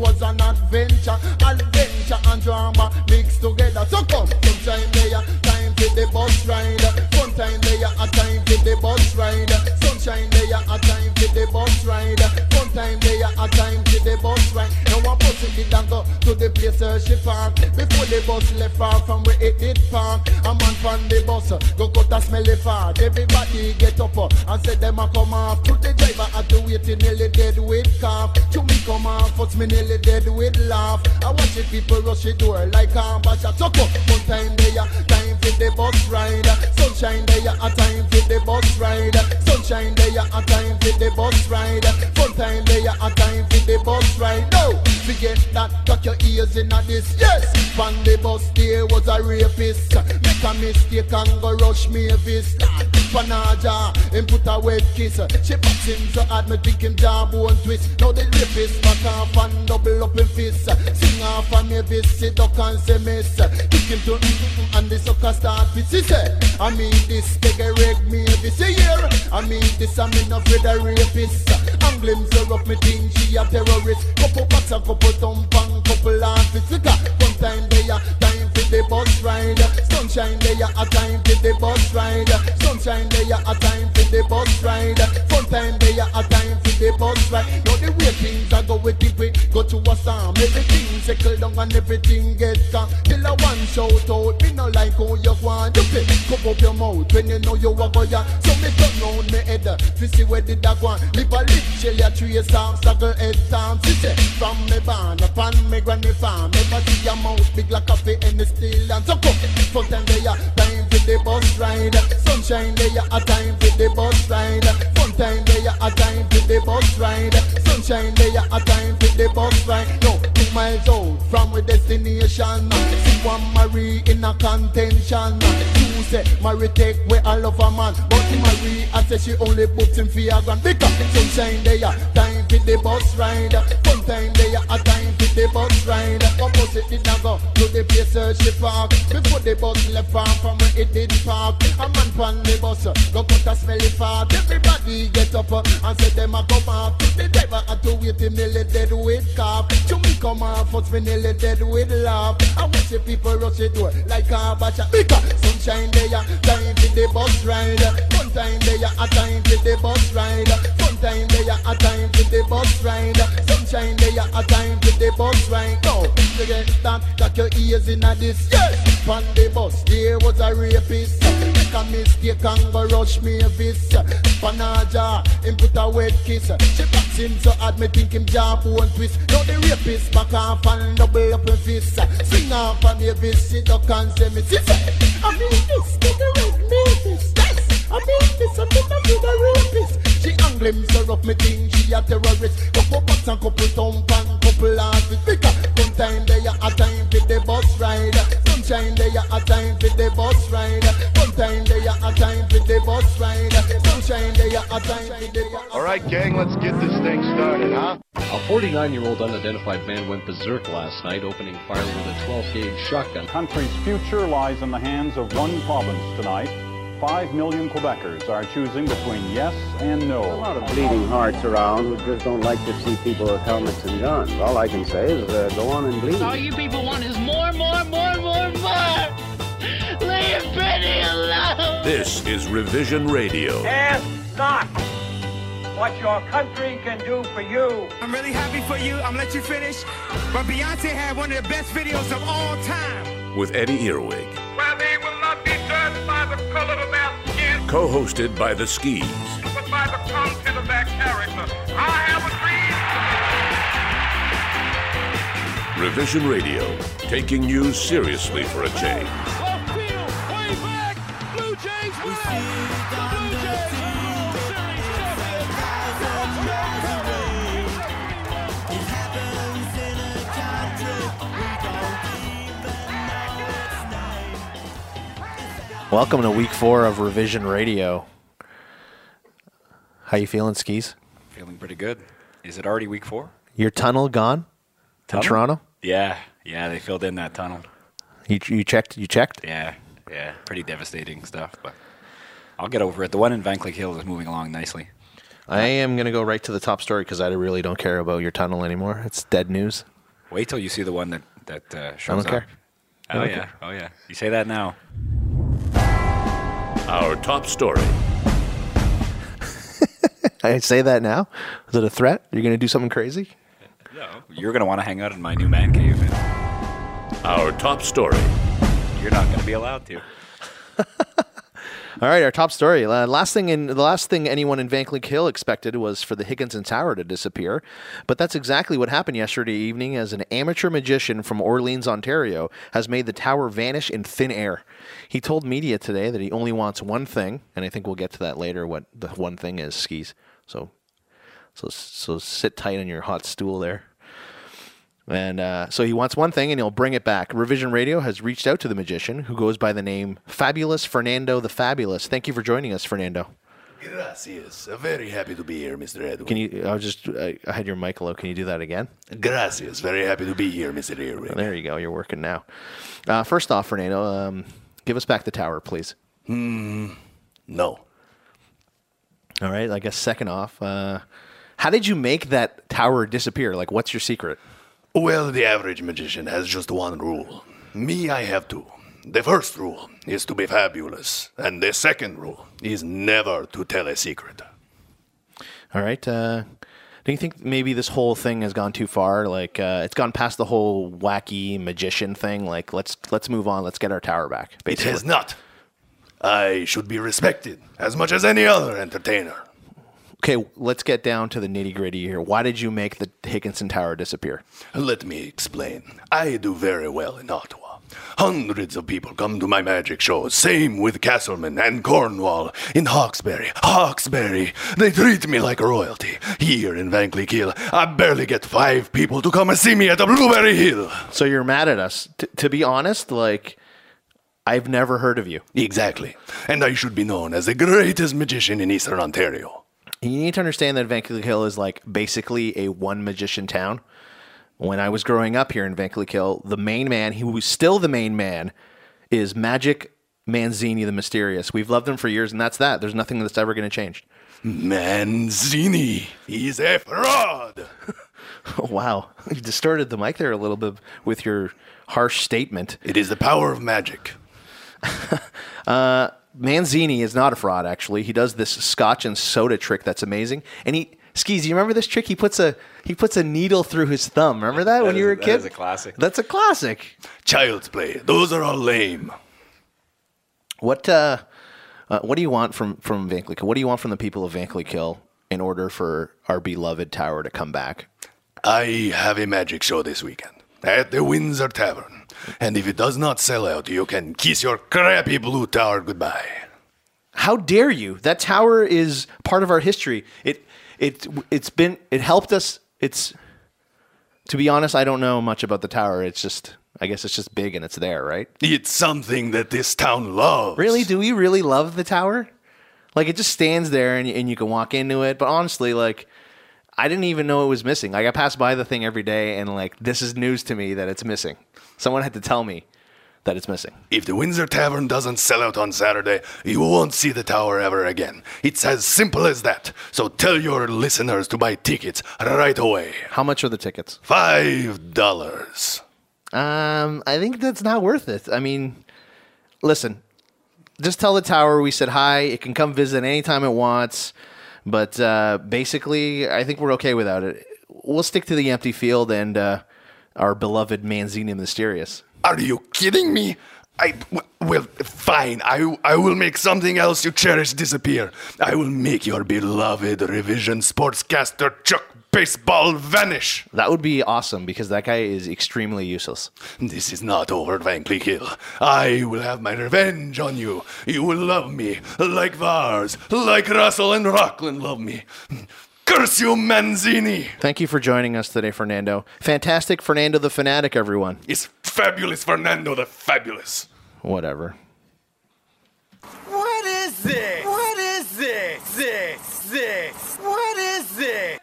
was an adventure. Adventure and drama mixed together. So come, sometime there, time for the bus ride. Sometime there, a time for the bus ride. Sunshine there, a time for the bus ride. Sometime there, a time for the bus ride. Now I push it and go to the place she park. Before the bus left far from where it did park, a man from the bus go cut a smelly fart. Everybody get up and say them a come off. Put the driver at the waiting nearly dead with cough. To me come off, but me nearly dead with laugh. I watch the people rush the door like a bash. So come, one time there, time for the bus ride. Sunshine there, a time for the bus ride. Sunshine there, a time for the bus ride. Fun time there, a time for the bus ride. No, forget that, got your ears in on this. Yes, on the bus there was a rapist. Make a mistake and go rush me a vis. Panaja, him put a wet kiss. She box him so hard, me think him jawbone twist. Now the rapist back off and double up him fist. Sing off and me vis, sit up and say miss. Kick him to and the sucker start fit. She say, I mean this, take a reg me this year. I mean this, I mean not with a rapist. Anglim so rough, me think she a terrorist. Couple bats and couple thump and couple artists. One time they a time for the bus ride. Sunshine they a time for the bus ride. Sunshine they a time for the bus ride. Fun time they a time for the bus ride. Now the way things are go with it, we go to a storm. Everything settle down and everything get calm. Till a one shout out, me no like how you want. You pick, cup up your mouth when you know you a go ya. So me turn round me head, to see where the dog want. Live a lip, shell ya tree stamp, stagger head stamp. She say, from me barn, upon me granny farm. Never see your mouth big like a coffee in the steel. And so come, fun time they a time for the bus ride. Sunshine they a time for the bus ride. Fun time they a time for the bus ride. Sunshine they a time for the bus ride. No, 2 miles out from our destination. See one Marie in a contention. You say Marie take where I love a man, but Marie I say she only books him for a grand. Because sunshine they a time for the bus ride. Fun time they a time for the bus ride. Opposite did not go to the place she park. Before the bus left far from where it did park, a man from the bus go put a smelly fart. Everybody get up and say them a come off. The driver had to wait him nearly dead with cough. To me come off, but me nearly dead with laugh. I watch the people rush the door like a batch. Because sunshine there, time for the bus ride. Fun time there, a time for the bus ride. Fun time there, a time for the bus ride. Sunshine there, a time for the bus ride. No, forget that, got your ears in a this. Yes, on the bus there was a rapist. Make a mistake and go rush me a vis. Panaja, him put a wet kiss. She box him so hard, me think him jawbone twist. Now the rapist back off and double up him fist. Swing off and me vis, sit up and say me sis. I mean this, take a red me this. Yes, I mean this, I think I'm with a rapist. She angling so rough, me think she a terrorist. Couple box and couple thump and couple artists. Because one time they a time for the bus ride. Sunshine they a time for the bus ride. One time they a time for the bus ride. Sunshine they a time for the bus ride. All right, gang, let's get this thing started, huh? A 49-year-old unidentified man went berserk last night, opening fire with a 12-gauge shotgun. The country's future lies in the hands of one province tonight. 5 million Quebecers are choosing between yes and no. There's a lot of bleeding hearts around who just don't like to see people with helmets and guns. All I can say is go on and bleed. All you people want is more. Leave Benny alone. This is Revision Radio. Ask not what your country can do for you. I'm really happy for you. I'm gonna let you finish. But Beyonce had one of the best videos of all time. With Eddie Earwig. Where they will not be judged by the color of their skin. Co-hosted by the Skis. But by the content of their character. I have a dream. Revision Radio, taking you seriously for a change. Left field, way back. Blue Jays win. The Blue Jays World Series champion. Welcome to week 4 of Revision Radio. How you feeling, Skis? Feeling pretty good. Is it already week 4? Your tunnel gone in Toronto? Yeah, they filled in that tunnel. You checked? Yeah, pretty devastating stuff, but I'll get over it. The one in Vankleek Hill is moving along nicely. I am going to go right to the top story because I really don't care about your tunnel anymore. It's dead news. Wait till you see the one that shows I don't up. care. Oh, yeah. Oh, yeah. You say that now. Our top story. I say that now? Is it a threat? You're going to do something crazy? No. You're going to want to hang out in my new man cave. Our top story. You're not going to be allowed to. All right, our top story. The last thing anyone in Van Cleek Hill expected was for the Higginson Tower to disappear, but that's exactly what happened yesterday evening as an amateur magician from Orleans, Ontario, has made the tower vanish in thin air. He told media today that he only wants one thing, and I think we'll get to that later, what the one thing is, Skis. So sit tight on your hot stool there. And so he wants one thing, and he'll bring it back. Revision Radio has reached out to the magician, who goes by the name Fabulous Fernando the Fabulous. Thank you for joining us, Fernando. Gracias. Very happy to be here, Mr. Edwin. Can you? I had your mic low. Can you do that again? Gracias. Very happy to be here, Mr. Edwin. There you go. You're working now. First off, Fernando, give us back the tower, please. No. All right. I guess second off, how did you make that tower disappear? Like, what's your secret? Well, the average magician has just one rule. Me, I have two. The first rule is to be fabulous, and the second rule is never to tell a secret. All right. Do you think maybe this whole thing has gone too far? Like, it's gone past the whole wacky magician thing. Like, let's move on. Let's get our tower back. Basically. It has not. I should be respected as much as any other entertainer. Okay, let's get down to the nitty-gritty here. Why did you make the Higginson Tower disappear? Let me explain. I do very well in Ottawa. Hundreds of people come to my magic shows. Same with Castleman and Cornwall. In Hawkesbury, they treat me like royalty. Here in Van Cleek Hill, I barely get 5 people to come and see me at the Blueberry Hill. So you're mad at us. To be honest, like, I've never heard of you. Exactly. And I should be known as the greatest magician in Eastern Ontario. You need to understand that Van Cleek Hill is like basically a one-magician town. When I was growing up here in Van Cleek Hill, the main man, who was still the main man, is Magic Manzini the Mysterious. We've loved him for years, and that's that. There's nothing that's ever going to change. Manzini, he's a fraud. Oh, wow. You distorted the mic there a little bit with your harsh statement. It is the power of magic. Manzini is not a fraud, actually. He does this scotch and soda trick that's amazing. And Skis, you remember this trick? He puts a needle through his thumb. Remember that when you were a kid? That is a classic. That's a classic. Child's play. Those are all lame. What do you want from Van Cleek Hill? What do you want from the people of Van Cleek Hill in order for our beloved tower to come back? I have a magic show this weekend at the Windsor Tavern. And if it does not sell out, you can kiss your crappy blue tower goodbye. How dare you? That tower is part of our history. It helped us. To be honest, I don't know much about the tower. I guess it's just big and it's there, right? It's something that this town loves. Really? Do we really love the tower? Like, it just stands there and you can walk into it. But honestly, like, I didn't even know it was missing. Like, I pass by the thing every day and, like, this is news to me that it's missing. Someone had to tell me that it's missing. If the Windsor Tavern doesn't sell out on Saturday, you won't see the tower ever again. It's as simple as that. So tell your listeners to buy tickets right away. How much are the tickets? $5. I think that's not worth it. I mean, listen, just tell the tower we said hi. It can come visit anytime it wants. But basically, I think we're okay without it. We'll stick to the empty field and our beloved Manzini Mysterious. Are you kidding me? Well, fine. I will make something else you cherish disappear. I will make your beloved revision sportscaster Chuck Baseball vanish. That would be awesome because that guy is extremely useless. This is not over, Van Cleek Hill. I will have my revenge on you. You will love me like Vars, like Russell and Rockland love me. Curse you, Manzini! Thank you for joining us today, Fernando. Fantastic Fernando the Fanatic, everyone. It's fabulous Fernando the Fabulous. Whatever. What is this? What is this? This? What is this?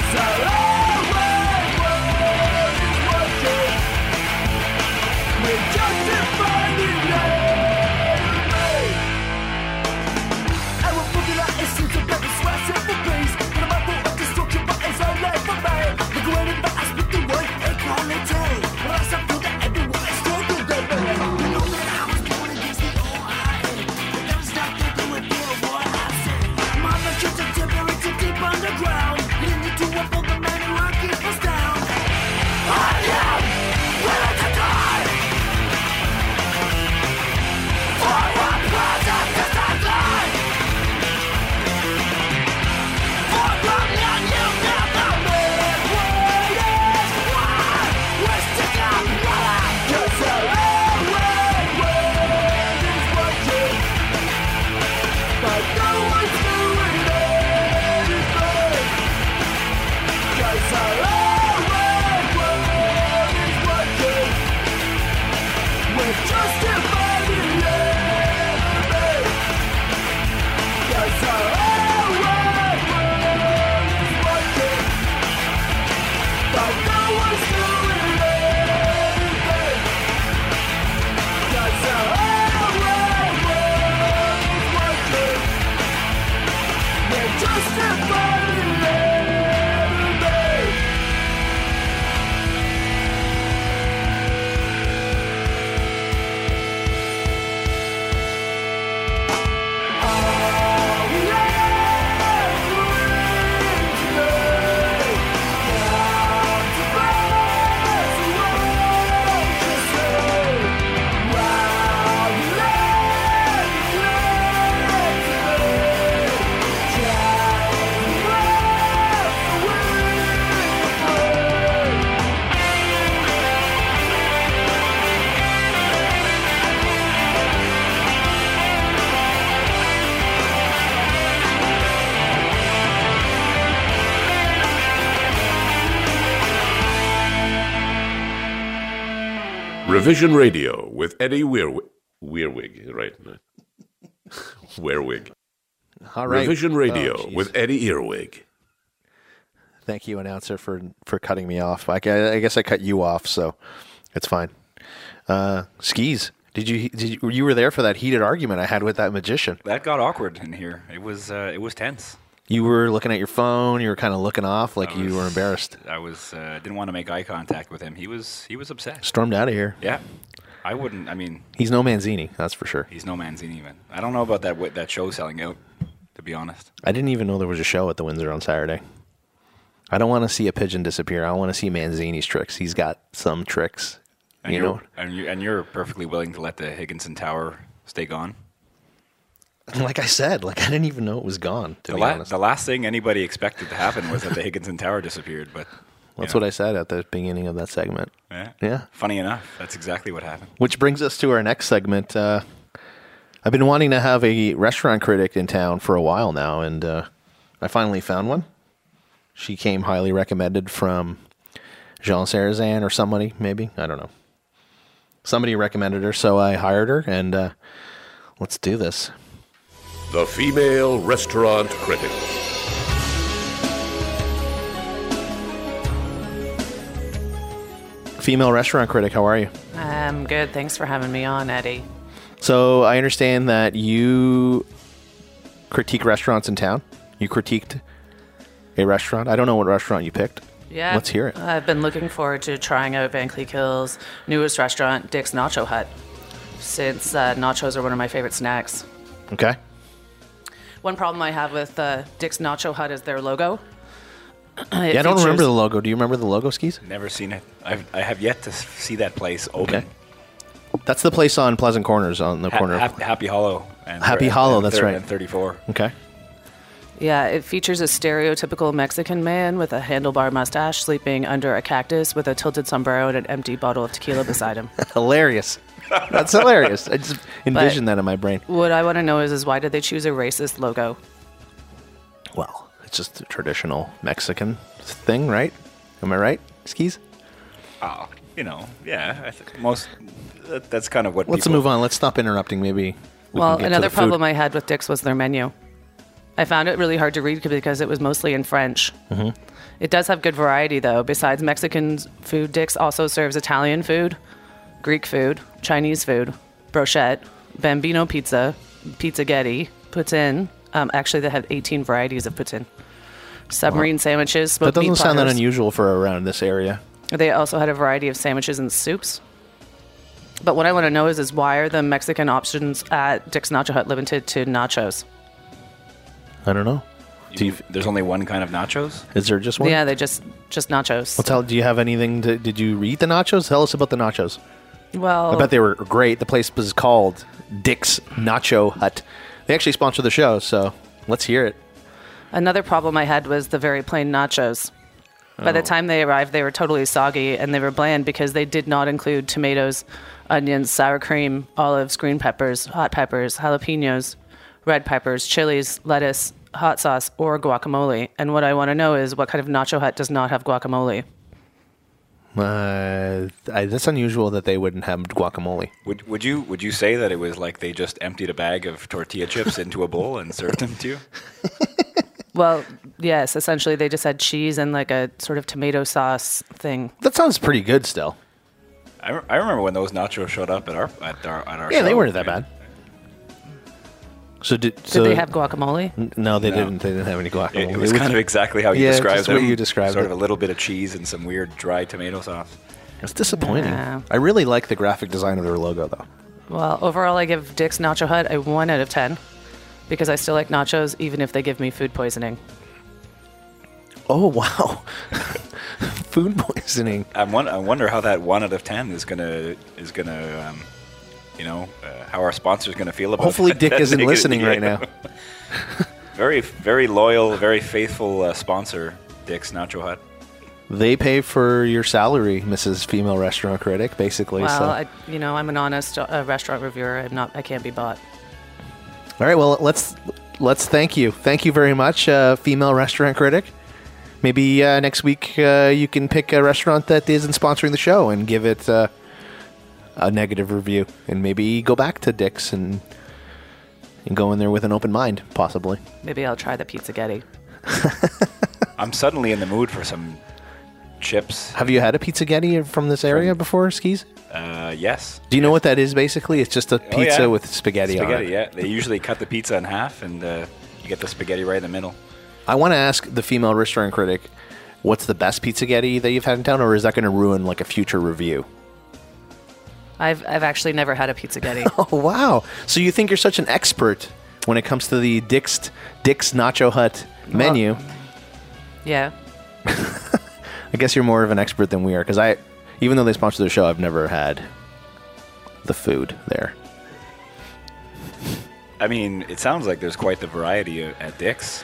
Revision Radio with Eddie Weirwig, right? Weirwig. All right. Revision Radio with Eddie Earwig. Thank you, announcer, for cutting me off. I guess I cut you off, so it's fine. Skis, you were there for that heated argument I had with that magician? That got awkward in here. It was tense. You were looking at your phone. You were kind of looking off like you were embarrassed. I didn't want to make eye contact with him. He was upset. Stormed out of here. Yeah, I wouldn't. I mean, he's no Manzini, that's for sure. He's no Manzini, man. I don't know about that show selling out, to be honest. I didn't even know there was a show at the Windsor on Saturday. I don't want to see a pigeon disappear. I want to see Manzini's tricks. He's got some tricks. And you know, and you're perfectly willing to let the Higginson Tower stay gone. Like I said, I didn't even know it was gone, to be honest. The last thing anybody expected to happen was that the Higginson Tower disappeared, but... That's what I said at the beginning of that segment. Yeah. Funny enough, that's exactly what happened. Which brings us to our next segment. I've been wanting to have a restaurant critic in town for a while now, and I finally found one. She came highly recommended from Jean Sarazan or somebody, maybe. I don't know. Somebody recommended her, so I hired her, and let's do this. The Female Restaurant Critic. Female Restaurant Critic, how are you? I'm good. Thanks for having me on, Eddie. So I understand that you critique restaurants in town. You critiqued a restaurant. I don't know what restaurant you picked. Yeah. Let's hear it. I've been looking forward to trying out Van Cleek Hill's newest restaurant, Dick's Nacho Hut, since nachos are one of my favorite snacks. Okay. One problem I have with Dick's Nacho Hut is their logo. I don't remember the logo. Do you remember the logo, Skis? Never seen it. I have yet to see that place open. Okay. That's the place on Pleasant Corners, on the corner of Happy Hollow. Happy Hollow, that's right. And 34. Okay. Yeah, it features a stereotypical Mexican man with a handlebar mustache sleeping under a cactus with a tilted sombrero and an empty bottle of tequila beside him. Hilarious. That's hilarious. I just envisioned that in my brain. What I want to know is why did they choose a racist logo? Well, it's just a traditional Mexican thing, right? Am I right, Skis? Oh, yeah. I think that's kind of what. Let's move on. Let's stop interrupting. Maybe. Well, another problem I had with Dick's was their menu. I found it really hard to read because it was mostly in French. Mhm. It does have good variety, though. Besides Mexican food, Dick's also serves Italian food, Greek food, Chinese food, brochette, bambino pizza, pizzaghetti, poutine. Actually, they have 18 varieties of poutine. Submarine sandwiches, smoked That doesn't meat sound that platters. unusual for around this area. They also had a variety of sandwiches and soups. But what I want to know is why are the Mexican options at Dick's Nacho Hut limited to nachos? I don't know. There's only one kind of nachos? Is there just one? Yeah, they just nachos. Well, do you have anything? Did you eat the nachos? Tell us about the nachos. Well, I bet they were great. The place was called Dick's Nacho Hut. They actually sponsor the show, so let's hear it. another problem I had was the very plain nachos. By the time they arrived, they were totally soggy and they were bland because they did not include tomatoes, onions, sour cream, olives, green peppers, hot peppers, jalapenos, red peppers, chilies, lettuce, hot sauce, or guacamole. And what I want to know is what kind of Nacho Hut does not have guacamole? That's unusual that they wouldn't have guacamole. Would you say that it was like they just emptied a bag of tortilla chips into a bowl and served them to you? Well, yes, essentially they just had cheese and like a sort of tomato sauce thing. That sounds pretty good still. I remember when those nachos showed up at our Yeah, show. they weren't that bad. So Did they have guacamole? No, they didn't. They didn't have any guacamole. It was kind of exactly how you described just them. what you described Sort it. of a little bit of cheese and some weird dry tomato sauce. It's disappointing. Yeah. I really like the graphic design of their logo, though. Well, overall I give Dick's Nacho Hut a 1 out of 10 because I still like nachos even if they give me food poisoning. Oh, wow. Food poisoning. I wonder how that 1 out of 10 is gonna how our sponsor's gonna feel about. Hopefully that. Dick isn't listening right now. Very, very loyal, very faithful sponsor, Dick's Nacho Hut. They pay for your salary, Mrs. Female Restaurant Critic, basically. Well, So. I'm an honest restaurant reviewer. I can't be bought. All right, well, let's thank you. Thank you very much, Female Restaurant Critic. Maybe next week you can pick a restaurant that isn't sponsoring the show and give it a negative review, and maybe go back to Dick's and go in there with an open mind, possibly. Maybe I'll try the pizzaghetti. I'm suddenly in the mood for some chips. Have you had a pizzaghetti from this area before, Skis? Yes. Do you know what that is, basically? It's just a pizza with spaghetti on it. Spaghetti, yeah. They usually cut the pizza in half, and you get the spaghetti right in the middle. I want to ask the Female Restaurant Critic, what's the best pizzaghetti that you've had in town, or is that going to ruin like a future review? I've actually never had a pizzaghetti. Oh, wow. So you think you're such an expert when it comes to the Dick's Nacho Hut menu. Yeah. I guess you're more of an expert than we are, because even though they sponsor the show, I've never had the food there. I mean, it sounds like there's quite the variety at Dick's.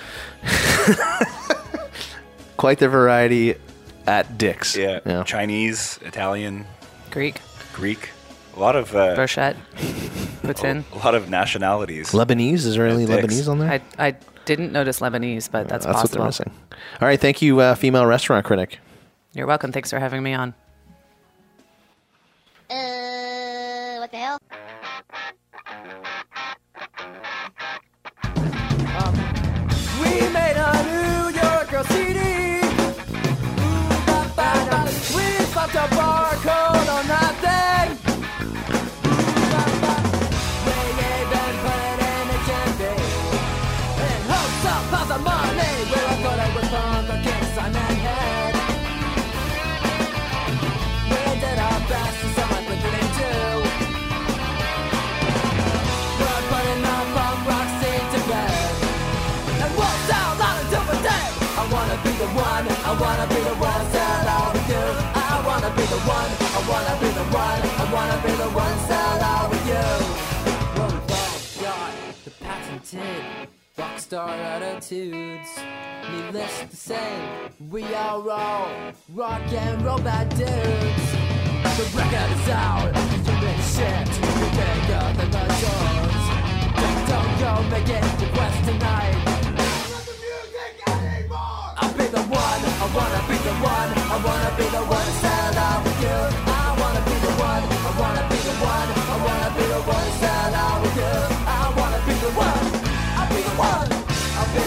Quite the variety at Dick's. Yeah. Chinese, Italian, Greek. A lot of brochette. Poutine. A lot of nationalities. Lebanese? Is there any At Dick's. Lebanese on there? I didn't notice Lebanese, but that's That's possible. what they're missing. All right, thank you, Female Restaurant Critic. You're welcome. Thanks for having me on. What the hell? We made a New Yorker CD. We slapped a barcode on that thing. We even put it in a candy. In hopes of positive money, we were good at with fun, the kicks on that head. We did our best to someone we didn't do. We're putting our punk rock scene to bed. And we'll sound loud until we're dead. I wanna be the one, I wanna be the one, sell out with you. I wanna be the one, I wanna be the one, I wanna be the one, sell out with you. Well, we've all got the patented rockstar attitudes. Needless to say, we are all rock and roll bad dudes. The record is out, you're in shit, you're bigger than the doors. Don't go make it request tonight. I'll be the one, I wanna be the one, I wanna be the one, sell out with you. I wanna be the one, I wanna be the one, I wanna be the one, sell out with you. I wanna be the one, I'll be the one, I'll be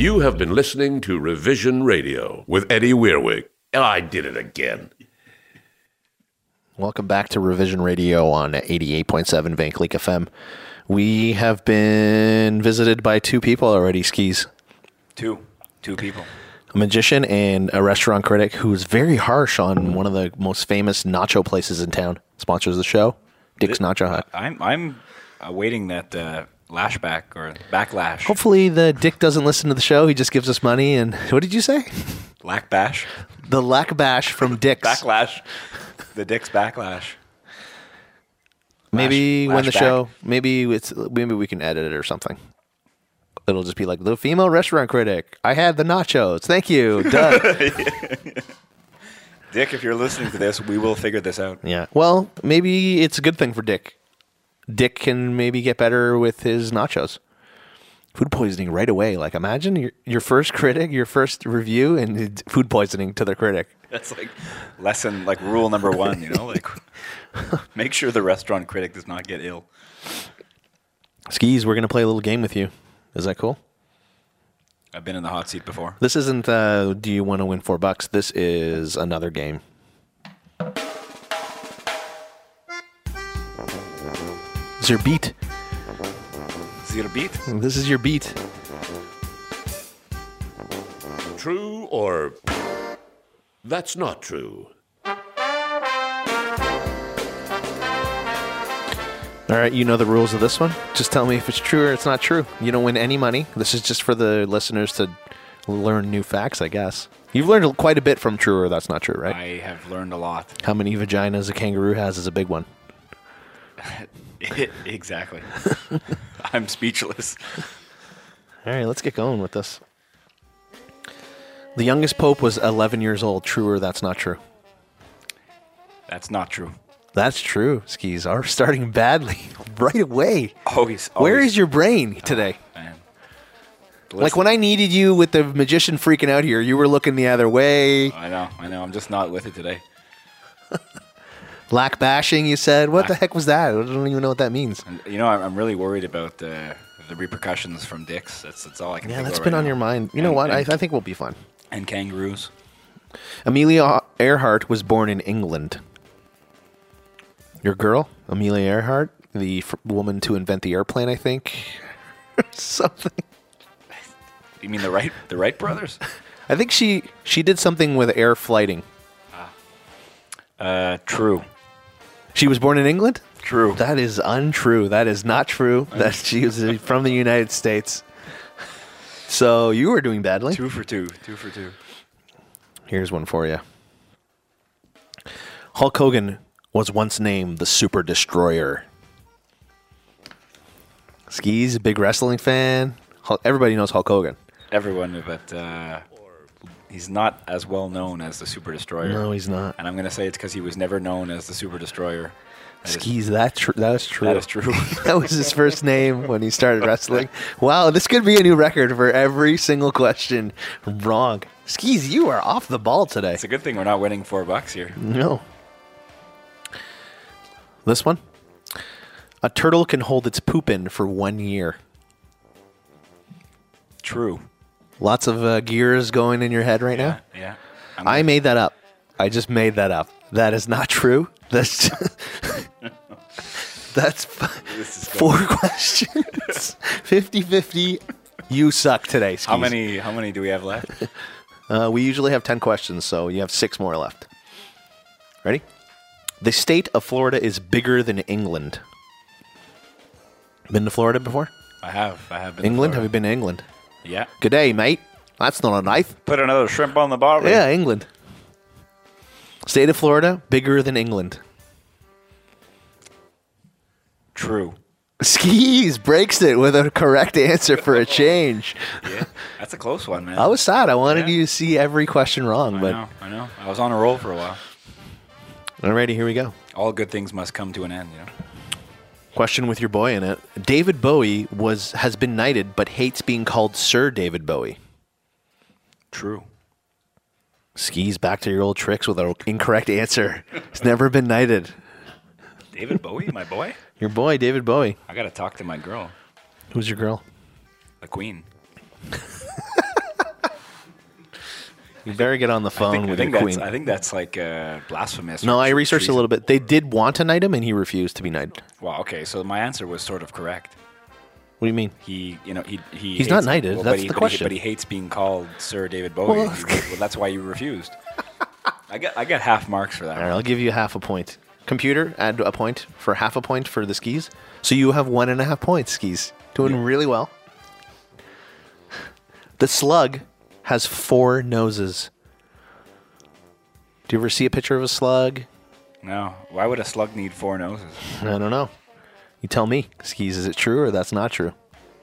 You have been listening to Revision Radio with Eddie Weirwick. I did it again. Welcome back to Revision Radio on 88.7 Van Cleek FM. We have been visited by two people already, Skis. Two people. A magician and a restaurant critic who's very harsh on one of the most famous nacho places in town. Sponsors the show, Dick's Nacho Hut. I'm awaiting that lashback or backlash. Hopefully the Dick doesn't listen to the show. He just gives us money. And what did you say? Lack bash. The lack bash from Dick's. Backlash. The Dick's backlash. Maybe when the lashback. show, maybe we can edit it or something. It'll just be like the female restaurant critic. I had the nachos. Thank you. Done. Dick, if you're listening to this, we will figure this out. Yeah. Well, maybe it's a good thing for Dick. Dick can maybe get better with his nachos. Food poisoning right away. Like, imagine your first critic, your first review, and it's food poisoning to the critic. That's like rule number 1, like make sure the restaurant critic does not get ill. Skis, we're going to play a little game with you. Is that cool? I've been in the hot seat before. This isn't, do you want to win $4? This is another game. This is your beat. This is your beat? This is your beat. True or that's not true? All right, you know the rules of this one. Just tell me if it's true or it's not true. You don't win any money. This is just for the listeners to learn new facts, I guess. You've learned quite a bit from true or that's not true, right? I have learned a lot. How many vaginas a kangaroo has is a big one. Exactly. I'm speechless. All right, let's get going with this. The youngest pope was 11 years old. True or that's not true? That's not true. That's true. Skis are starting badly right away. Always. Where is your brain today? Man. Like when I needed you with the magician freaking out here, you were looking the other way. I know. I'm just not with it today. Lack bashing, you said. What the heck was that? I don't even know what that means. And, I'm really worried about the repercussions from Dick's. That's all I can think of. Yeah, that's right been on now. your mind. You know what? I think we'll be fine. And kangaroos. Amelia Earhart was born in England. Your girl, Amelia Earhart, the woman to invent the airplane, I think. Something. You mean the Wright brothers? I think she did something with air flighting. True. She was born in England? True. That is untrue. That is not true. That she was from the United States. So you were doing badly. 2 for 2. 2 for 2. Here's one for you. Hulk Hogan was once named the Super Destroyer. Skis, a big wrestling fan. Everybody knows Hulk Hogan. Everyone, but he's not as well known as the Super Destroyer. No, he's not. And I'm going to say it's because he was never known as the Super Destroyer. Skis, that is true. That is true. That was his first name when he started wrestling. Wow, this could be a new record for every single question wrong. Skis, you are off the ball today. It's a good thing we're not winning $4 here. No. This one? A turtle can hold its poop in for 1 year. True. Lots of gears going in your head right now? Yeah. I made that up. I just made that up. That is not true. That's 4 questions. 50-50. You suck today, Skis. How many do we have left? We usually have 10 questions, so you have 6 more left. Ready? The state of Florida is bigger than England. Been to Florida before? I have been England? to Have you been to England? Yeah. Good day, mate. That's not a knife. Put another shrimp on the barbie. Yeah, England. State of Florida, bigger than England. True. Skis breaks it with a correct answer for a change. Yeah, that's a close one, man. I was sad. I wanted you to see every question wrong. I know. I was on a roll for a while. Alrighty, here we go. All good things must come to an end, Question with your boy in it. David Bowie has been knighted, but hates being called Sir David Bowie. True. Skis back to your old tricks with an incorrect answer. He's never been knighted. David Bowie, my boy? Your boy, David Bowie. I got to talk to my girl. Who's your girl? The Queen. You better get on the phone with your queen. I think that's like blasphemous. No, I researched treason. a little bit. They did want to knight him, and he refused to be knighted. Well, okay, so my answer was sort of correct. What do you mean? He's He's not knighted. That's the question. But he hates being called Sir David Bowie. Well, that's why you refused. I got half marks for that. All right, I'll give you half a point. Computer, add a point for half a point for the skis. So you have 1.5 points, skis. Doing really well. The slug has 4 noses. Do you ever see a picture of a slug? No. Why would a slug need 4 noses? I don't know. You tell me, skis. Is it true or that's not true?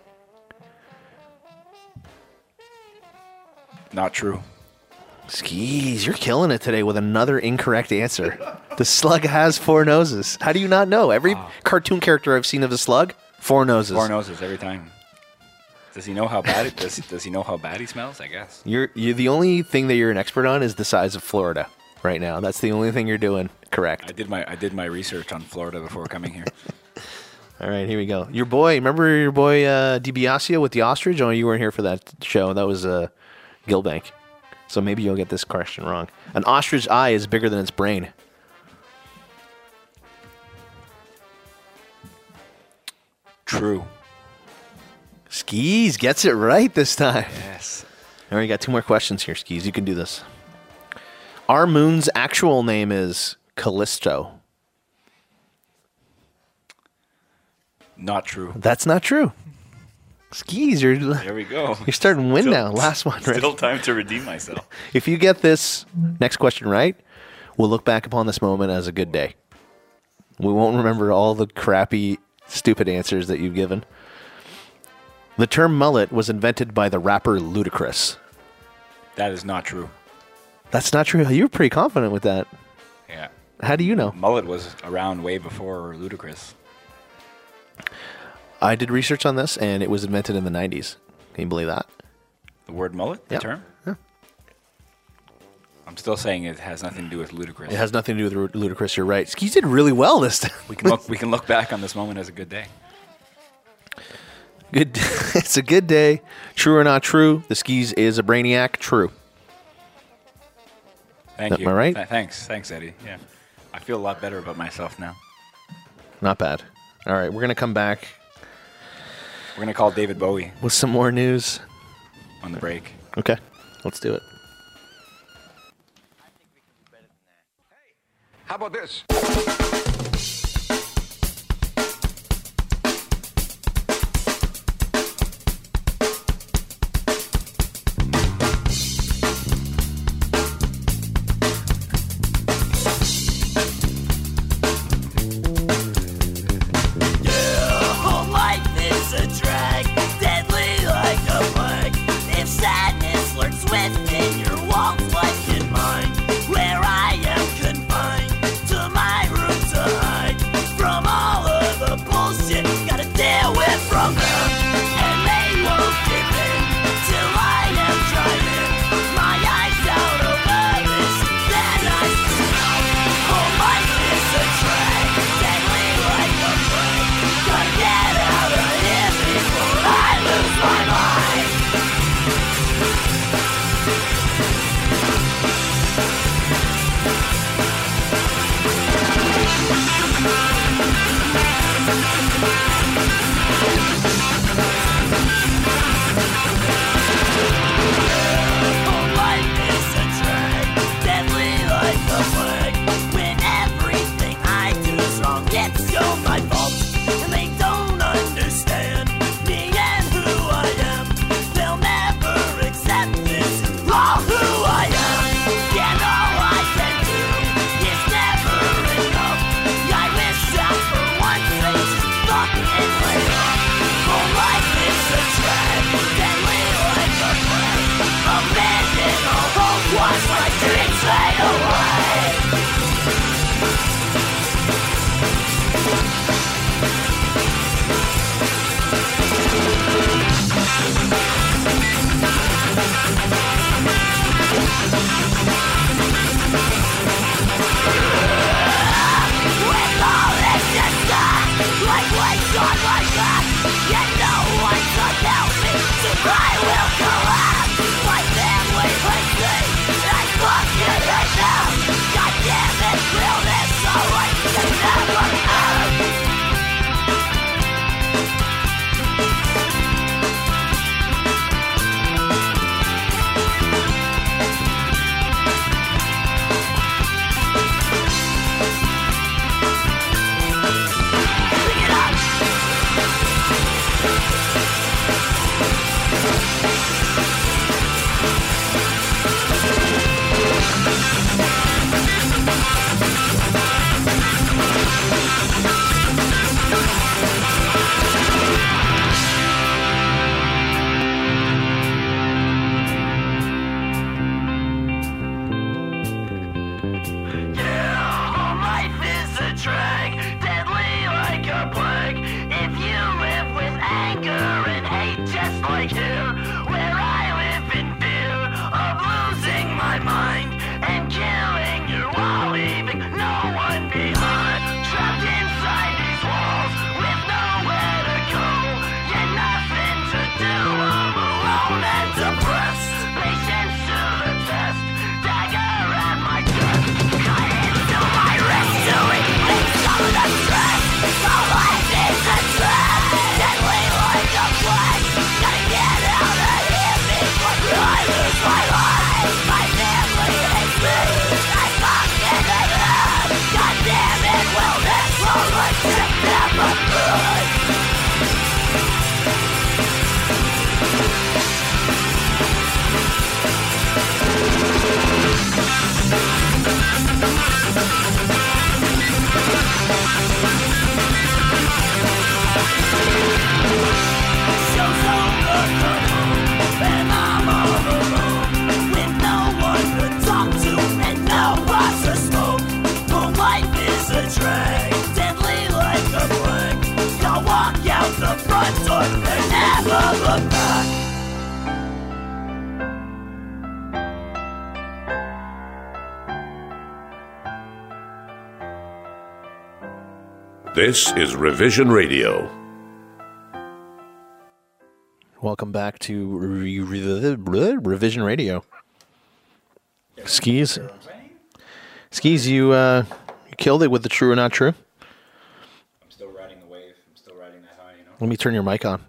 Not true. Skis, you're killing it today with another incorrect answer. The slug has 4 noses. How do you not know? Every cartoon character I've seen of a slug, 4 noses. 4 noses every time. Does he know how bad it does he know how bad he smells? I guess. You're the only thing that you're an expert on is the size of Florida right now. That's the only thing you're doing correct. I did my research on Florida before coming here. All right, here we go. Remember your boy DiBiasio with the ostrich? Oh, you weren't here for that show. That was Gilbank. So maybe you'll get this question wrong. An ostrich eye is bigger than its brain. True. Skis gets it right this time. Yes. All right, you got 2 more questions here, Skis. You can do this. Our moon's actual name is Callisto. Not true. That's not true. Skis, there we go. You're starting to win now. Last one, right? Still time to redeem myself. If you get this next question right, we'll look back upon this moment as a good day. We won't remember all the crappy, stupid answers that you've given. The term mullet was invented by the rapper Ludacris. That is not true. That's not true. You were pretty confident with that. Yeah. How do you know? Mullet was around way before Ludacris. I did research on this, and it was invented in the 90s. Can you believe that? The word mullet? The term? Yeah. I'm still saying it has nothing to do with Ludacris. It has nothing to do with Ludacris. You're right. Skis did really well this time. We can look back on this moment as a good day. Good. It's a good day. True or not true? The Skis is a brainiac. True. Thank you. Am I right? Thanks, Eddie. Yeah, I feel a lot better about myself now. Not bad. All right, we're gonna come back. We're gonna call David Bowie with some more news on the break. Okay, let's do it. How about this? Where I am confined to my roots never look back. This is Revision Radio. Welcome back to Revision Radio. Skis, you killed it with the true or not true. I'm still riding the wave. I'm still riding that high, you know. Let me turn your mic on.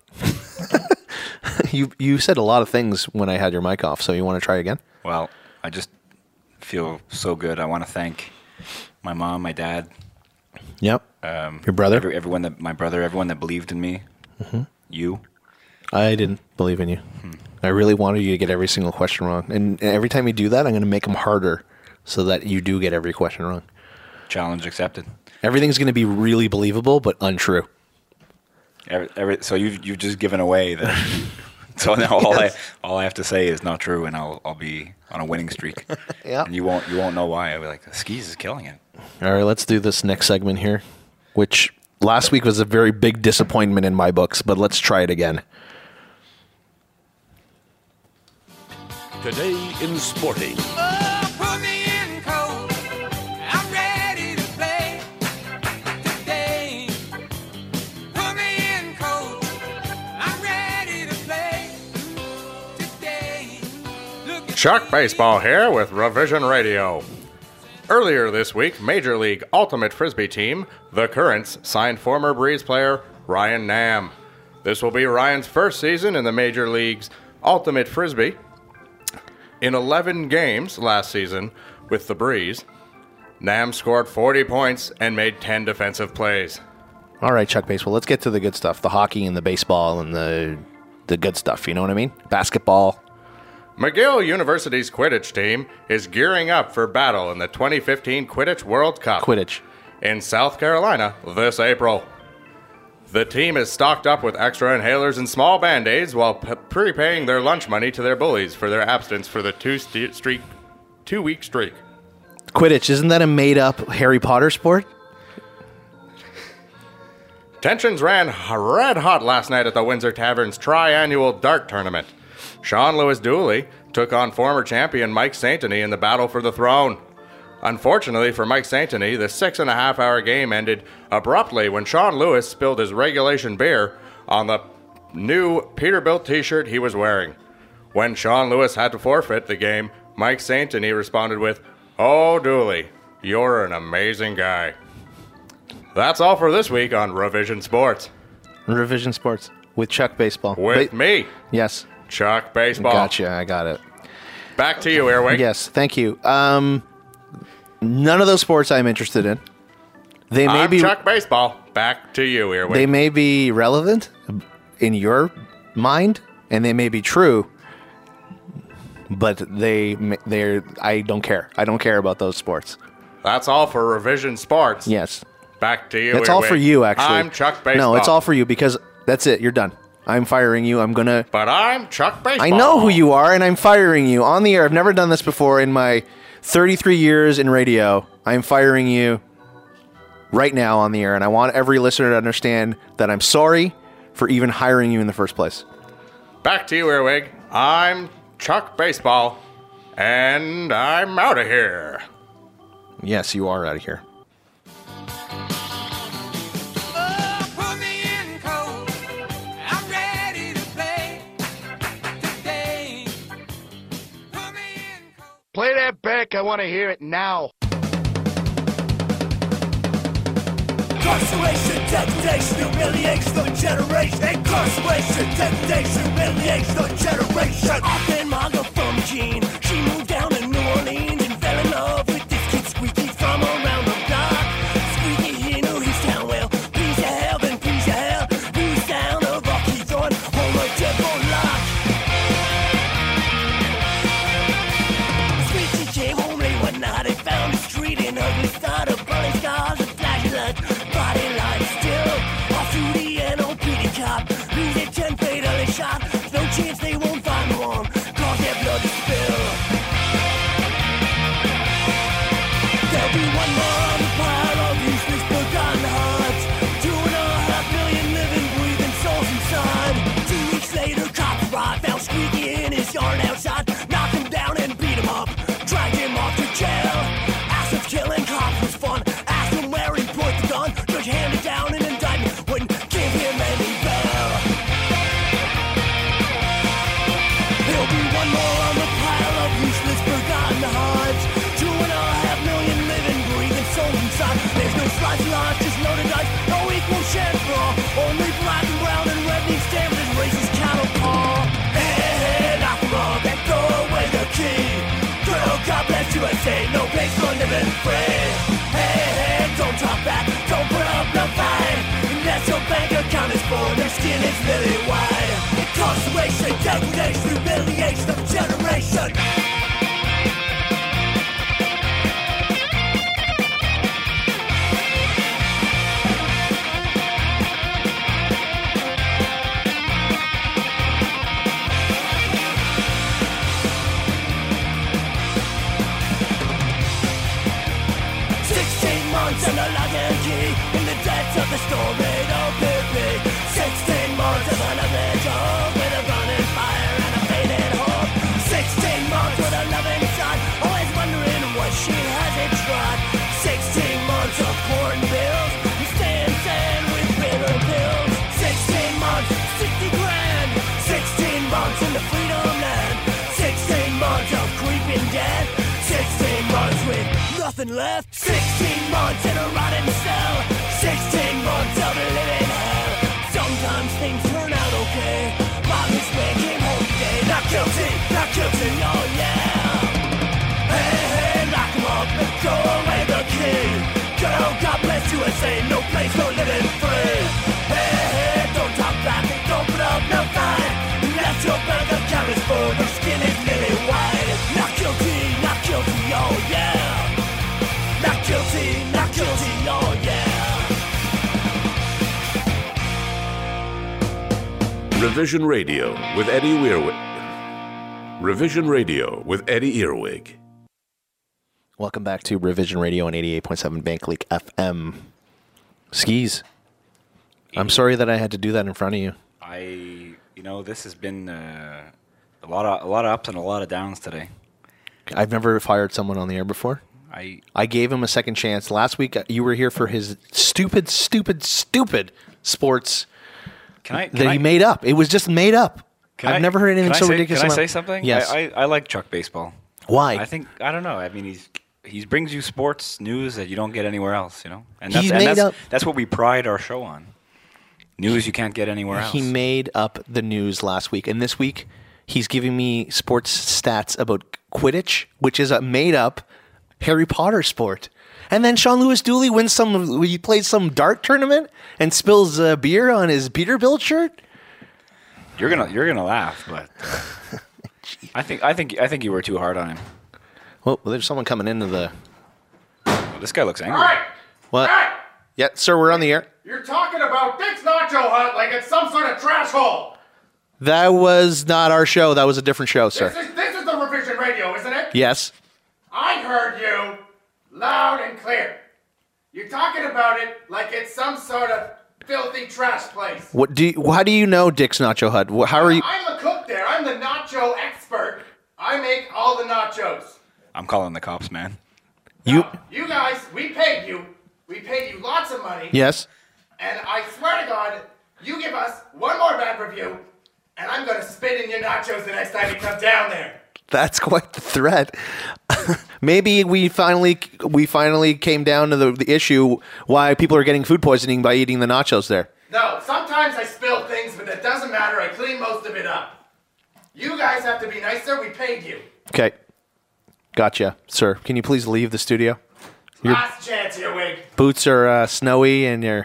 You said a lot of things when I had your mic off, so you want to try again? Well, I just feel so good. I want to thank my mom, my dad. Yep. Your brother? Everyone that believed in me. Mm-hmm. You. I didn't believe in you. I really wanted you to get every single question wrong. And every time you do that, I'm going to make them harder so that you do get every question wrong. Challenge accepted. Everything's going to be really believable, but untrue. So you've just given away that. So now all I have to say is not true, and I'll be on a winning streak. Yeah. And you won't know why. I'll be like, Skis is killing it. All right, let's do this next segment here, which last week was a very big disappointment in my books, but let's try it again. Today in Sporting. Oh, put me in cold. I'm ready to play today. Put me in cold. I'm ready to play today. Chuck Baseball here with Revision Radio. Earlier this week, Major League Ultimate Frisbee team, the Currents, signed former Breeze player Ryan Nam. This will be Ryan's first season in the Major League's Ultimate Frisbee. In 11 games last season with the Breeze, Nam scored 40 points and made 10 defensive plays. All right, Chuck Baseball, let's get to the good stuff, the hockey and the baseball and the good stuff, you know what I mean? Basketball. McGill University's Quidditch team is gearing up for battle in the 2015 Quidditch World Cup. Quidditch. In South Carolina this April. The team is stocked up with extra inhalers and small Band-Aids while prepaying their lunch money to their bullies for their abstinence for the 2-week streak. Quidditch, isn't that a made-up Harry Potter sport? Tensions ran red hot last night at the Windsor Tavern's tri-annual dart tournament. Sean Lewis Dooley took on former champion Mike Saintony in the battle for the throne. Unfortunately for Mike Saintony, the 6.5-hour game ended abruptly when Sean Lewis spilled his regulation beer on the new Peterbilt t-shirt he was wearing. When Sean Lewis had to forfeit the game, Mike Saintony responded with, "Oh, Dooley, you're an amazing guy." That's all for this week on Revision Sports. Revision Sports with Chuck Baseball. With me. Yes. Chuck Baseball. Gotcha, I got it. Back to you, Earwig. Yes, thank you. None of those sports I'm interested in. I'm Chuck Baseball. Back to you, Earwig. They may be relevant in your mind, and they may be true, but I don't care. I don't care about those sports. That's all for Revision Sports. Yes. Back to you, That's Earwig. all for you, actually. I'm Chuck Baseball. No, it's all for you because that's it. You're done. I'm firing you. But I'm Chuck Baseball. I know who you are, and I'm firing you on the air. I've never done this before in my 33 years in radio. I'm firing you right now on the air, and I want every listener to understand that I'm sorry for even hiring you in the first place. Back to you, Earwig. I'm Chuck Baseball, and I'm out of here. Yes, you are out of here. Play that back. I want to hear it now. Incarceration, degradation, humiliation of a generation. Incarceration, degradation, humiliation of a generation. I've been Margot from Jean. She moved down to New Orleans and fell in love with this kid Squeaky from around the block. Squeaky, he knew his town well. Please your heaven, please your hell. New sound of Rocky Thorn, home of Devil Lock. Squeaky came home late one night and found the street in ugly start of burning scars and flashing lights. Body lights still off duty and on PD cop. Lose their 10 fatally shot. No chance they won't find one. situation, degradation, humiliation of a generation. 16 months in a lock and key in the depths of the storied OPP. 16 months of an ugly joke with a burning fire and a faded hope. 16 months with a loving son, always wondering what she hasn't tried. 16 months of corn bills and staying sane with bitter pills. 16 months, 60 grand. 16 months in the freedom land. 16 months of creeping death. 16 months with nothing left. 16 months in a rotten cell. 16 months of living hell. Sometimes things turn out okay. Marcus Wayne came home today. Not guilty, oh yeah. Hey, hey, lock him up and throw away the key. Girl, God bless USA, no place for living free. Hey, hey, don't talk back and don't put up no fight. Unless your bank account is full, your skin is lily white. Not guilty, oh yeah. Not guilty, oh yeah. Revision Radio with Eddie Weirwig. Revision Radio with Eddie Earwig. Welcome back to Revision Radio on 88.7 Bank League FM. Skis. I'm sorry that I had to do that in front of you. This has been a lot of ups and a lot of downs today. I've never fired someone on the air before. I gave him a second chance. Last week, you were here for his stupid sports he made up. It was just made up. I've never heard anything so ridiculous. Can I say something? Yes. I like Chuck Baseball. Why? I don't know. I mean, he brings you sports news that you don't get anywhere else, you know? And that's what we pride our show on. News you can't get anywhere else. He made up the news last week. And this week, he's giving me sports stats about Quidditch, which is a made-up Harry Potter sport. And then Sean Lewis Dooley he plays some dart tournament and spills beer on his Peterbilt shirt. You're gonna laugh, but I think you were too hard on him. Well, there's someone coming into the. Well, this guy looks angry. All right. What? All right. Yeah, sir, we're on the air. You're talking about Dick's Nacho Hut like it's some sort of trash hole. That was not our show. That was a different show, sir. This is the Revision Radio, isn't it? Yes. I heard you loud and clear. You're talking about it like it's some sort of filthy trash place. How do you know Dick's Nacho Hut? How are you? I'm the cook there. I'm the nacho expert. I make all the nachos. I'm calling the cops, man. You guys, we paid you. We paid you lots of money. Yes. And I swear to God, you give us one more bad review, and I'm going to spit in your nachos the next time you come down there. That's quite the threat. Maybe we finally came down to the issue why people are getting food poisoning by eating the nachos there. No, sometimes I spill things, but that doesn't matter. I clean most of it up. You guys have to be nicer. We paid you. Okay. Gotcha, sir. Can you please leave the studio? Your last chance here, Wig. Boots are snowy and your...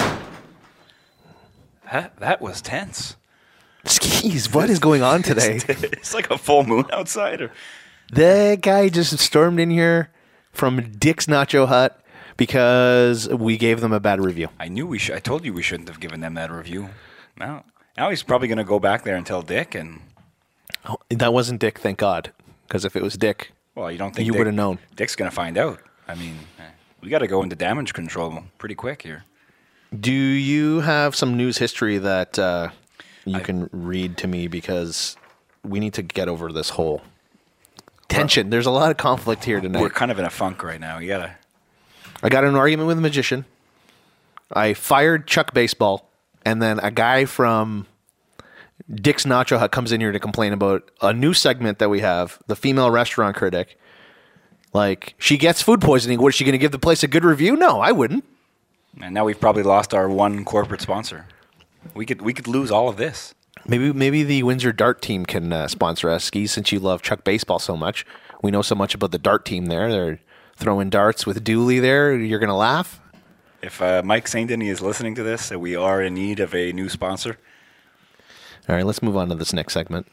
That was tense. Skis, what is going on today? It's like a full moon outside. The guy just stormed in here from Dick's Nacho Hut because we gave them a bad review. I told you we shouldn't have given them that review. Now he's probably going to go back there and tell Dick. And that wasn't Dick, thank God. Because if it was Dick, well, you don't think you would have known. Dick's going to find out. I mean, we got to go into damage control pretty quick here. Do you have some news history that you can read to me? Because we need to get over this whole tension. There's a lot of conflict here tonight. We're kind of in a funk right now. I got in an argument with a magician. I fired Chuck Baseball, and then a guy from Dick's Nacho Hut comes in here to complain about a new segment that we have, the female restaurant critic. Like, she gets food poisoning. What, is she going to give the place a good review? No, I wouldn't. And now we've probably lost our one corporate sponsor. We could lose all of this. Maybe the Windsor Dart team can sponsor us, Skis, since you love Chuck Baseball so much. We know so much about the Dart team there. They're throwing darts with Dooley there. You're going to laugh? If Mike St. Denis is listening to this, we are in need of a new sponsor. All right, let's move on to this next segment.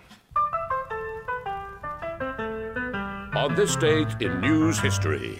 On this date in news history.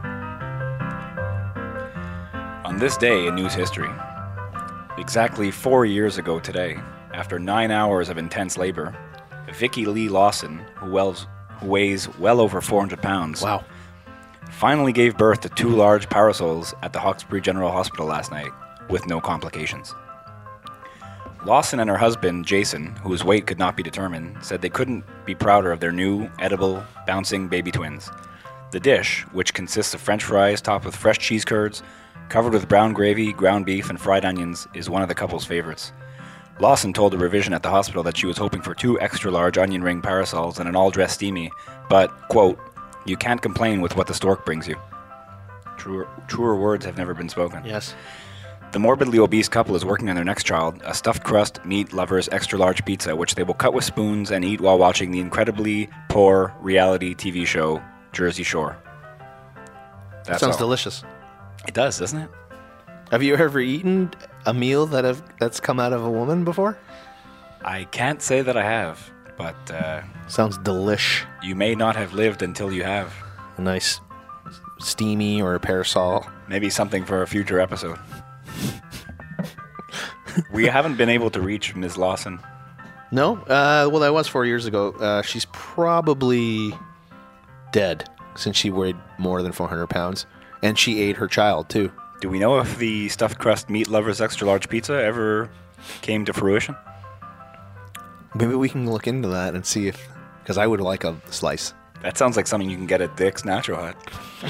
On this day in news history, exactly 4 years ago today, after 9 hours of intense labor, Vicki Lee Lawson, who weighs well over 400 pounds, wow, finally gave birth to 2 large parasols at the Hawkesbury General Hospital last night with no complications. Lawson and her husband, Jason, whose weight could not be determined, said they couldn't be prouder of their new, edible, bouncing baby twins. The dish, which consists of French fries topped with fresh cheese curds, covered with brown gravy, ground beef, and fried onions, is one of the couple's favorites. Lawson told a revision at the hospital that she was hoping for 2 extra-large onion ring parasols and an all-dressed steamy, but, quote, "You can't complain with what the stork brings you." Truer words have never been spoken. Yes. The morbidly obese couple is working on their next child, a stuffed crust meat lovers extra-large pizza, which they will cut with spoons and eat while watching the incredibly poor reality TV show Jersey Shore. That sounds delicious. It does, doesn't it? Have you ever eaten a meal that's come out of a woman before? I can't say that I have, but... sounds delish. You may not have lived until you have. A nice steamy or a parasol. Maybe something for a future episode. We haven't been able to reach Ms. Lawson. No? Well, that was 4 years ago. She's probably dead since she weighed more than 400 pounds. And she ate her child, too. Do we know if the stuffed crust meat lovers extra large pizza ever came to fruition? Maybe we can look into that and see if... Because I would like a slice. That sounds like something you can get at Dick's Natural Hut.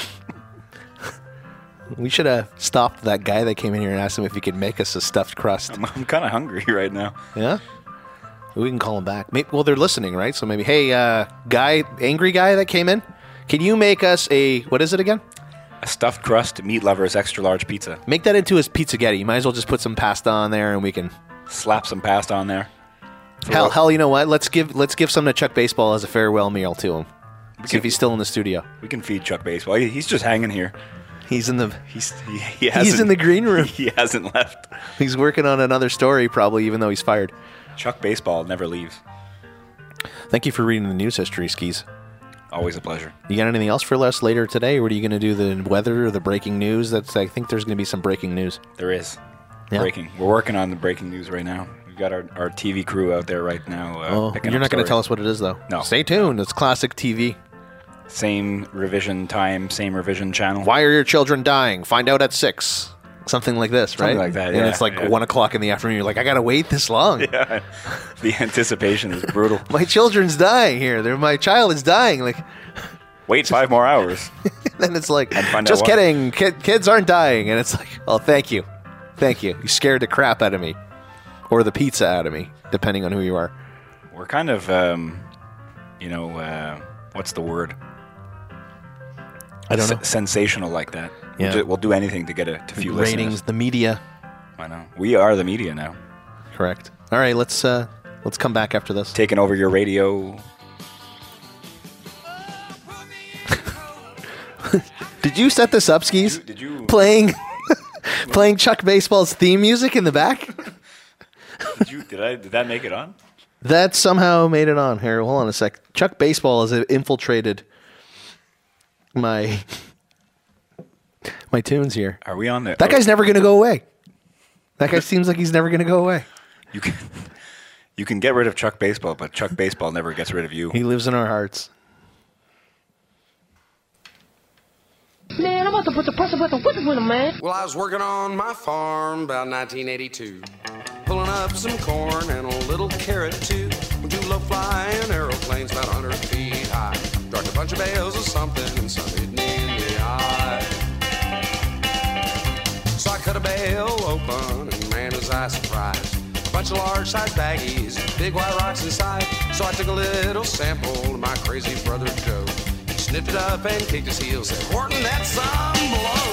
We should have stopped that guy that came in here and asked him if he could make us a stuffed crust. I'm kind of hungry right now. Yeah? We can call him back. Well, they're listening, right? So maybe, hey, angry guy that came in, can you make us what is it again? A stuffed crust meat lovers extra large pizza. Make that into his pizzaghetti. You might as well just put some pasta on there and we can... Slap some pasta on there. Hell, you know what? Let's give some to Chuck Baseball as a farewell meal to him. See if he's still in the studio. We can feed Chuck Baseball. He's just hanging here. He's in the he's in the green room. He hasn't left. He's working on another story, probably, even though he's fired. Chuck Baseball never leaves. Thank you for reading the news history, Skis. Always a pleasure. You got anything else for us later today? Or are you going to do the weather or the breaking news? I think there's going to be some breaking news. There is. Yeah. Breaking. We're working on the breaking news right now. We've got our TV crew out there right now. You're not going to tell us what it is, though. No. Stay tuned. It's classic TV. Same revision time, same revision channel. Why are your children dying? Find out at 6. Something like this, right? Something like that, yeah. And it's like 1 o'clock in the afternoon. You're like, I got to wait this long. Yeah. The anticipation is brutal. My children's dying here. My child is dying. Like, wait 5 more hours. Then it's like, just kidding. Kids aren't dying. And it's like, oh, thank you. Thank you. You scared the crap out of me. Or the pizza out of me, depending on who you are. We're kind of, what's the word? I don't know. Sensational like that. Yeah. We'll do anything to get a few ratings, listeners. The media. I know. We are the media now. Correct. All right, let's come back after this. Taking over your radio. Did you set this up, Skis? Did you playing Chuck Baseball's theme music in the back? Did that make it on? That somehow made it on. Here, hold on a sec. Chuck Baseball has infiltrated my tunes here. Are we on there? That guy's never going to go away. That guy seems like he's never going to go away. You can get rid of Chuck Baseball, but Chuck Baseball never gets rid of you. He lives in our hearts. Man, I'm about to put the pressure with him, man. Well, I was working on my farm about 1982, pulling up some corn and a little carrot too. When 2 low-flying aeroplanes about 100 feet high dropped a bunch of bales of something and some hit me in the eye. So I cut a bale open and man was I surprised. A bunch of large-sized baggies, big white rocks inside. So I took a little sample to my crazy brother Joe. He sniffed it up and kicked his heels, said, "Horton, that's some blow."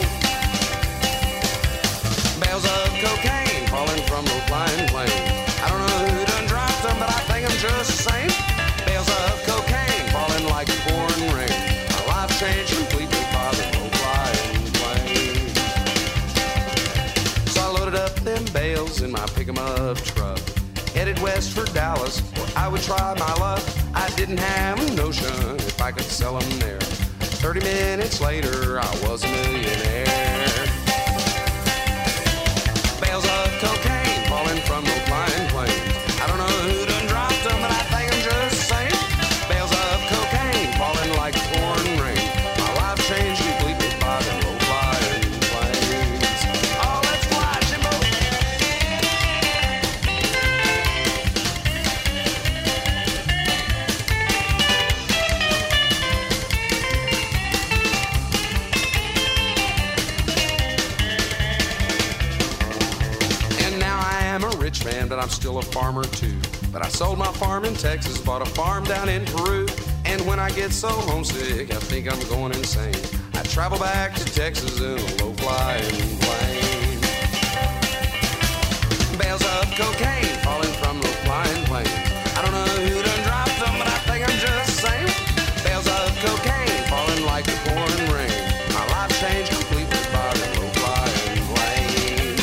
Bales of cocaine falling from the flying plane. I don't know who done dropped them, but I think I'm just the same. Bales of cocaine falling like pouring rain. My life changed completely by the low-flying plane. So I loaded up them bales in my pick-em-up truck. headed west for Dallas, where I would try my luck. I didn't have a notion if I could sell them there. 30 minutes later, I was a millionaire. Bales of cocaine falling from those flying planes. I don't know who done dropped them, but I think I'm just saying. Bales of cocaine falling like pouring rain. My life changed completely by the low-flying planes. Oh, let's fly, Jimbo! And now I am a rich man, but I'm still a farmer too. But I sold my farm in Texas, bought a farm down in Peru. And when I get so homesick, I think I'm going insane. I travel back to Texas in a low-flying plane. Bales of cocaine falling from those flying planes. I don't know who done dropped them, but I think I'm just saying. Bales of cocaine falling like the pouring rain. My life changed completely by the low-flying planes.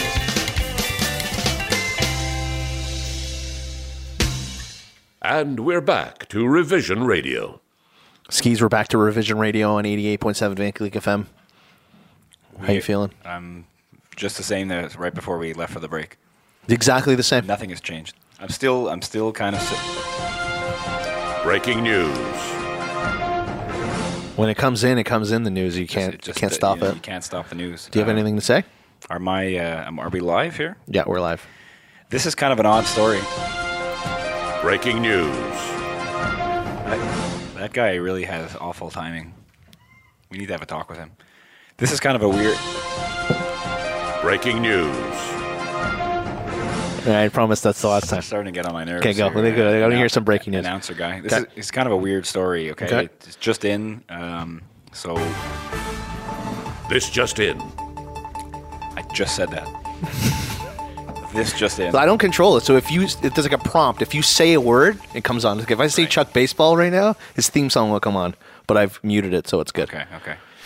And we're back to Revision Radio. Skis, we're back to Revision Radio on 88.7 Vancouver FM. How you feeling? I'm just the same as right before we left for the break. Exactly the same. Nothing has changed. I'm still kind of sick. Breaking news. When it comes in the news. You can't stop it. You can't stop the news. Do you have anything to say? Are we live here? Yeah, we're live. This is kind of an odd story. Breaking news. That guy really has awful timing. We need to have a talk with him. This is kind of a weird... Breaking news. I promise that's the last time. I'm starting to get on my nerves. Okay, go. Good. I want to hear some breaking news. Announcer guy. It's kind of a weird story, okay? It's just in. So... This just in. I just said that. This just in. So I don't control it. So if there's like a prompt, if you say a word, it comes on. Like if I say Chuck Baseball right now, his theme song will come on. But I've muted it, so it's good. Okay.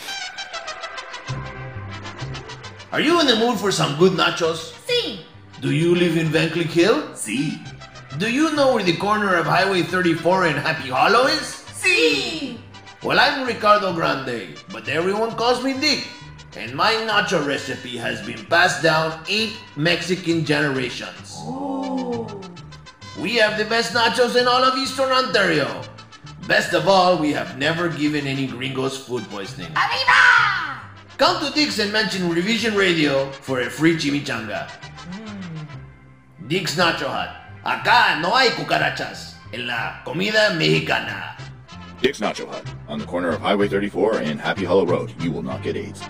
Are you in the mood for some good nachos? Sí. Do you live in Van Cleek Hill? Sí. Do you know where the corner of Highway 34 and Happy Hollow is? Sí. Well, I'm Ricardo Grande, but everyone calls me Dick. And my nacho recipe has been passed down 8 Mexican generations. Ooh. We have the best nachos in all of Eastern Ontario. Best of all, we have never given any gringos food poisoning. ¡Arriba! Come to Dick's and mention Revision Radio for a free chimichanga. Dick's Nacho Hut. Acá no hay cucarachas. En la comida mexicana. Dick's Nacho Hut, on the corner of Highway 34 and Happy Hollow Road. You will not get AIDS.